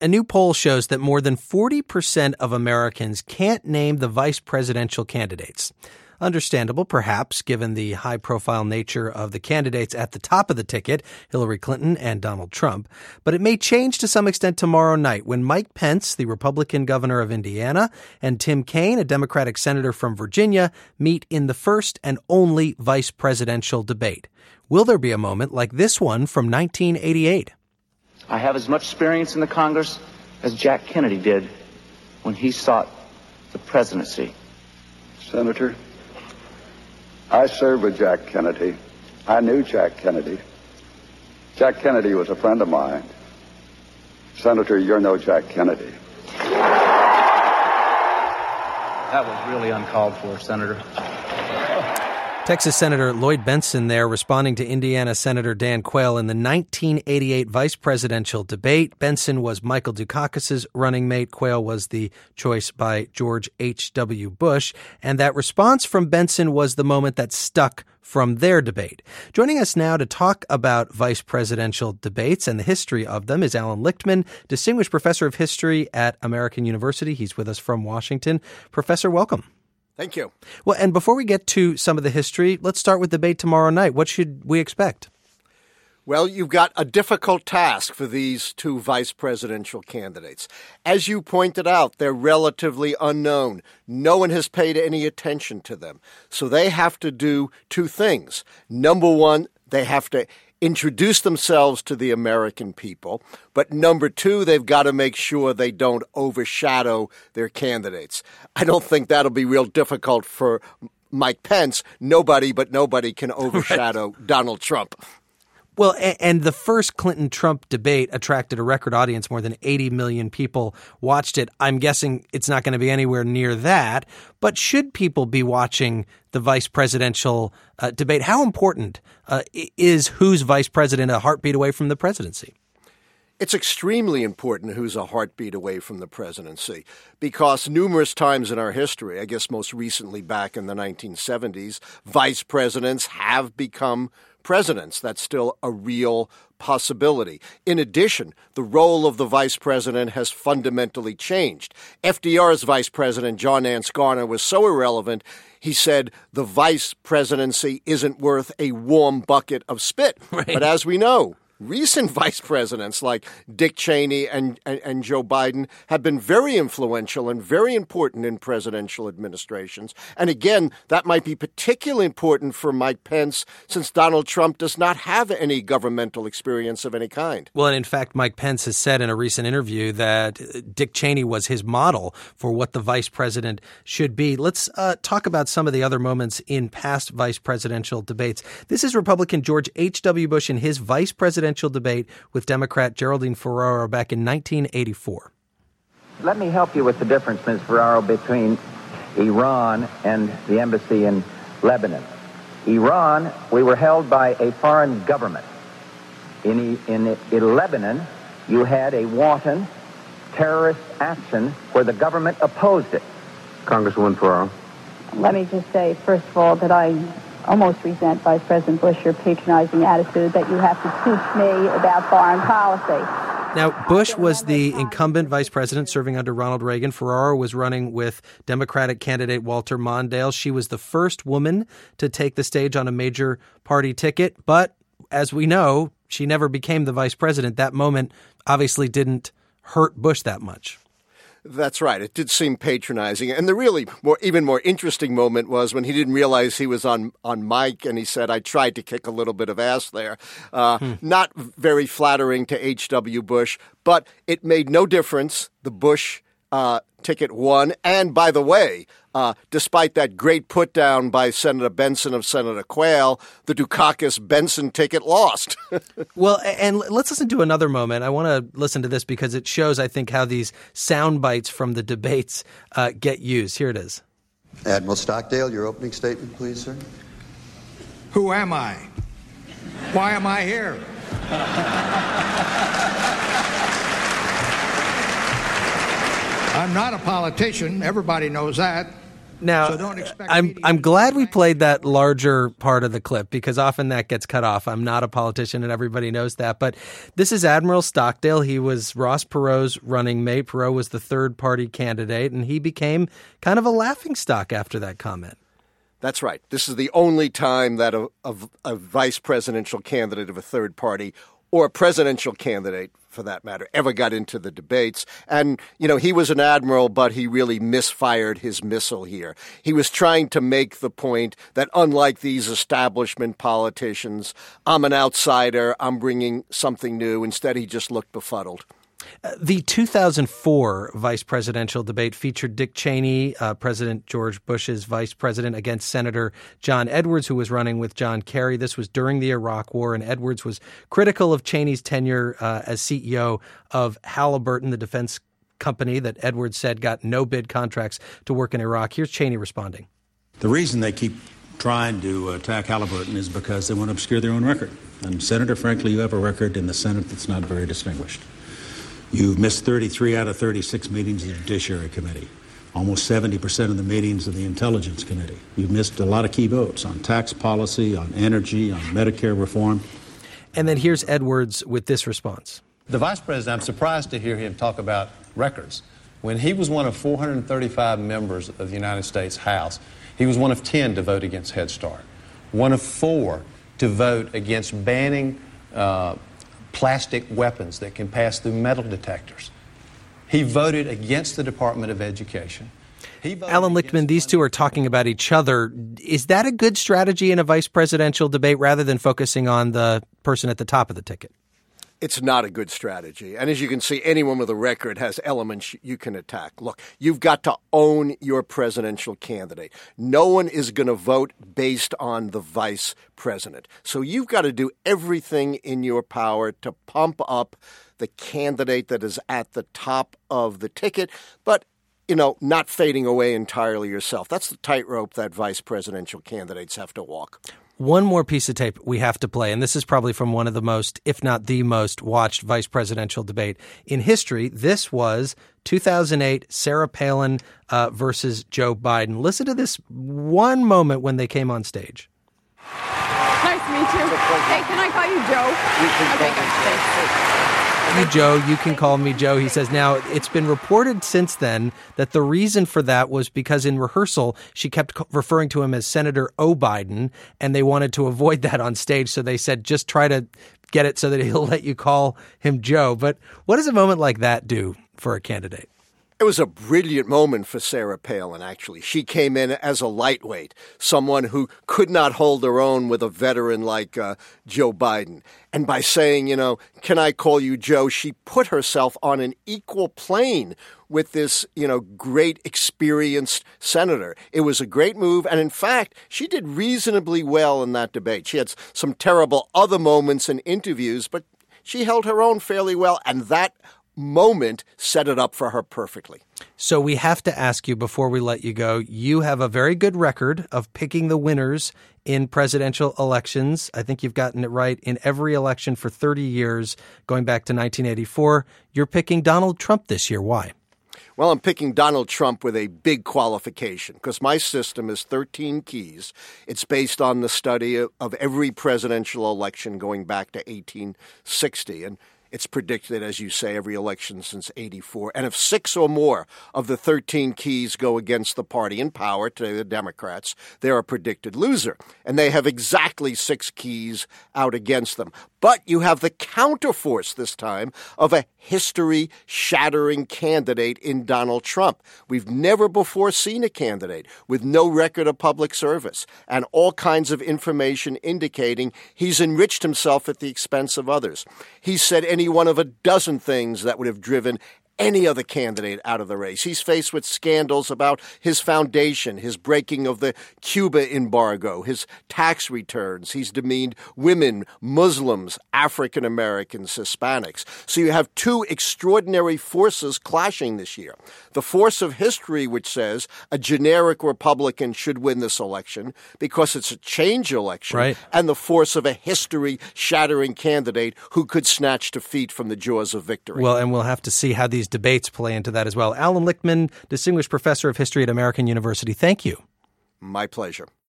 A new poll shows that more than 40% of Americans can't name the vice presidential candidates. Understandable, perhaps, given the high-profile nature of the candidates at the top of the ticket, Hillary Clinton and Donald Trump. But it may change to some extent tomorrow night when Mike Pence, the Republican governor of Indiana, and Tim Kaine, a Democratic senator from Virginia, meet in the first and only vice presidential debate. Will there be a moment like this one from 1988? I have as much experience in the Congress as Jack Kennedy did when he sought the presidency. Senator, I served with Jack Kennedy. I knew Jack Kennedy. Jack Kennedy was a friend of mine. Senator, you're no Jack Kennedy. That was really uncalled for, Senator. Texas Senator Lloyd Bentsen there responding to Indiana Senator Dan Quayle in the 1988 vice presidential debate. Bentsen was Michael Dukakis's running mate. Quayle was the choice by George H.W. Bush. And that response from Bentsen was the moment that stuck from their debate. Joining us now to talk about vice presidential debates and the history of them is Alan Lichtman, Distinguished Professor of History at American University. He's with us from Washington. Professor, welcome. Thank you. Well, and before we get to some of the history, let's start with the debate tomorrow night. What should we expect? Well, you've got a difficult task for these two vice presidential candidates. As you pointed out, they're relatively unknown. No one has paid any attention to them. So they have to do two things. Number one, they have to introduce themselves to the American people. But number two, they've got to make sure they don't overshadow their candidates. I don't think that'll be real difficult for Mike Pence. Nobody can overshadow Donald Trump. Well, and the first Clinton-Trump debate attracted a record audience. More than 80 million people watched it. I'm guessing it's not going to be anywhere near that. But should people be watching the vice presidential debate? How important is who's vice president a heartbeat away from the presidency? It's extremely important who's a heartbeat away from the presidency because numerous times in our history, I guess most recently back in the 1970s, vice presidents have become presidents. That's still a real possibility. In addition, the role of the vice president has fundamentally changed. FDR's vice president, John Nance Garner, was so irrelevant, he said the vice presidency isn't worth a warm bucket of spit. Right. But as we know, recent vice presidents like Dick Cheney and Joe Biden have been very influential and very important in presidential administrations. And again, that might be particularly important for Mike Pence since Donald Trump does not have any governmental experience of any kind. Well, and in fact, Mike Pence has said in a recent interview that Dick Cheney was his model for what the vice president should be. Let's talk about some of the other moments in past vice presidential debates. This is Republican George H.W. Bush in his vice presidential debate with Democrat Geraldine Ferraro back in 1984. Let me help you with the difference, Ms. Ferraro, between Iran and the embassy in Lebanon. Iran, we were held by a foreign government. In Lebanon, you had a wanton terrorist action where the government opposed it. Congresswoman Ferraro. Let me just say, first of all, that I almost resent Vice President Bush your patronizing attitude that you have to teach me about foreign policy. Now, Bush was the incumbent vice president serving under Ronald Reagan. Ferraro was running with Democratic candidate Walter Mondale. She was the first woman to take the stage on a major party ticket. But as we know, she never became the vice president. That moment obviously didn't hurt Bush that much. That's right. It did seem patronizing. And the really even more interesting moment was when he didn't realize he was on mic and he said, I tried to kick a little bit of ass there. Not very flattering to H.W. Bush, but it made no difference. The Bush ticket won. And by the way, despite that great put down by Senator Bentsen of Senator Quayle, the Dukakis-Bentsen ticket lost. Well, and let's listen to another moment. I want to listen to this because it shows, I think, how these sound bites from the debates get used. Here it is. Admiral Stockdale, your opening statement, please, sir. Who am I? Why am I here? I'm not a politician. Everybody knows that. Now, So don't expect I'm glad we played that larger part of the clip because often that gets cut off. I'm not a politician and everybody knows that. But this is Admiral Stockdale. He was Ross Perot's running mate. Perot was the third party candidate, and he became kind of a laughingstock after that comment. That's right. This is the only time that a vice presidential candidate of a third party or a presidential candidate, for that matter, ever got into the debates. And, he was an admiral, but he really misfired his missile here. He was trying to make the point that unlike these establishment politicians, I'm an outsider, I'm bringing something new. Instead, he just looked befuddled. The 2004 vice presidential debate featured Dick Cheney, President George Bush's vice president, against Senator John Edwards, who was running with John Kerry. This was during the Iraq War, and Edwards was critical of Cheney's tenure as CEO of Halliburton, the defense company that Edwards said got no bid contracts to work in Iraq. Here's Cheney responding. The reason they keep trying to attack Halliburton is because they want to obscure their own record. And, Senator, frankly, you have a record in the Senate that's not very distinguished. You've missed 33 out of 36 meetings of the Judiciary Committee, almost 70% of the meetings of the Intelligence Committee. You've missed a lot of key votes on tax policy, on energy, on Medicare reform. And then here's Edwards with this response. The vice president, I'm surprised to hear him talk about records. When he was one of 435 members of the United States House, he was one of 10 to vote against Head Start, one of 4 to vote against banning plastic weapons that can pass through metal detectors. He voted against the Department of Education. Alan Lichtman, these two are talking about each other. Is that a good strategy in a vice presidential debate rather than focusing on the person at the top of the ticket? It's not a good strategy. And as you can see, anyone with a record has elements you can attack. Look, you've got to own your presidential candidate. No one is going to vote based on the vice president. So you've got to do everything in your power to pump up the candidate that is at the top of the ticket, but not fading away entirely yourself. That's the tightrope that vice presidential candidates have to walk. One more piece of tape we have to play, and this is probably from one of the most, if not the most, watched vice presidential debate in history. This was 2008 Sarah Palin versus Joe Biden. Listen to this one moment when they came on stage. Nice to meet you. Hey, can I call you Joe? Okay, good. Thanks. You, Joe, you can call me Joe, he says. Now, it's been reported since then that the reason for that was because in rehearsal, she kept referring to him as Senator O. Biden, and they wanted to avoid that on stage. So they said, just try to get it so that he'll let you call him Joe. But what does a moment like that do for a candidate? It was a brilliant moment for Sarah Palin, actually. She came in as a lightweight, someone who could not hold her own with a veteran like Joe Biden. And by saying, can I call you Joe, she put herself on an equal plane with this, great experienced senator. It was a great move. And in fact, she did reasonably well in that debate. She had some terrible other moments in interviews, but she held her own fairly well. And that moment set it up for her perfectly. So we have to ask you before we let you go, you have a very good record of picking the winners in presidential elections. I think you've gotten it right in every election for 30 years, going back to 1984. You're picking Donald Trump this year. Why? Well, I'm picking Donald Trump with a big qualification because my system is 13 keys. It's based on the study of every presidential election going back to 1860. And it's predicted, as you say, every election since 84. And if 6 or more of the 13 keys go against the party in power, today the Democrats, they're a predicted loser. And they have exactly 6 keys out against them. But you have the counterforce this time of a history-shattering candidate in Donald Trump. We've never before seen a candidate with no record of public service and all kinds of information indicating he's enriched himself at the expense of others. He said any one of a dozen things that would have driven any other candidate out of the race. He's faced with scandals about his foundation, his breaking of the Cuba embargo, his tax returns. He's demeaned women, Muslims, African Americans, Hispanics. So you have 2 extraordinary forces clashing this year. The force of history, which says a generic Republican should win this election because it's a change election, right, and the force of a history-shattering candidate who could snatch defeat from the jaws of victory. Well, and we'll have to see how these debates play into that as well. Alan Lichtman, Distinguished Professor of History at American University, thank you. My pleasure.